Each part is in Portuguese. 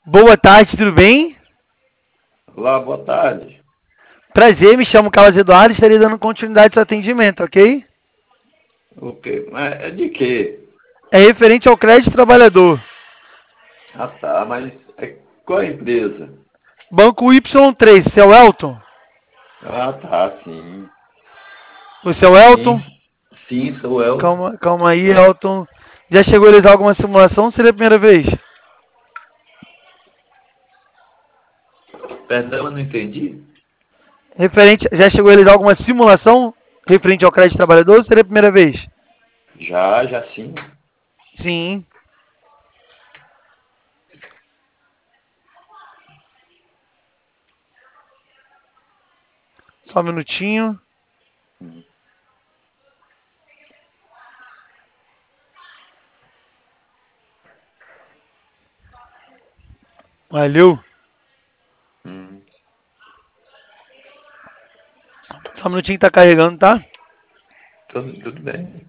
Boa tarde, tudo bem? Olá, boa tarde. Prazer, me chamo Carlos Eduardo, estarei dando continuidade ao seu atendimento, ok? O quê? Mas é de quê? É referente ao crédito trabalhador. Ah, tá, mas qual a empresa? Banco Y3, seu Elton? Ah, tá, sim. O seu Elton? Sim, sim, sou Elton. Calma aí, Elton. Já chegou a realizar alguma simulação ou seria a primeira vez? Perdão, eu não entendi? Já chegou a realizar alguma simulação referente ao crédito trabalhador ou seria a primeira vez? Já sim. Sim. Só um minutinho. Valeu. Hum, Só um minutinho que tá carregando, tá? tudo bem.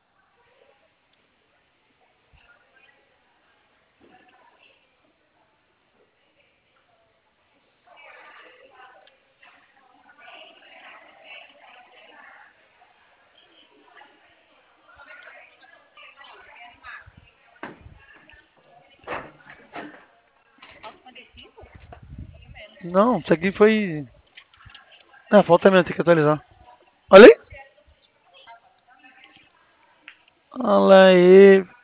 Não, isso aqui foi. Ah, falta mesmo, tem que atualizar. Olha aí. Olha aí.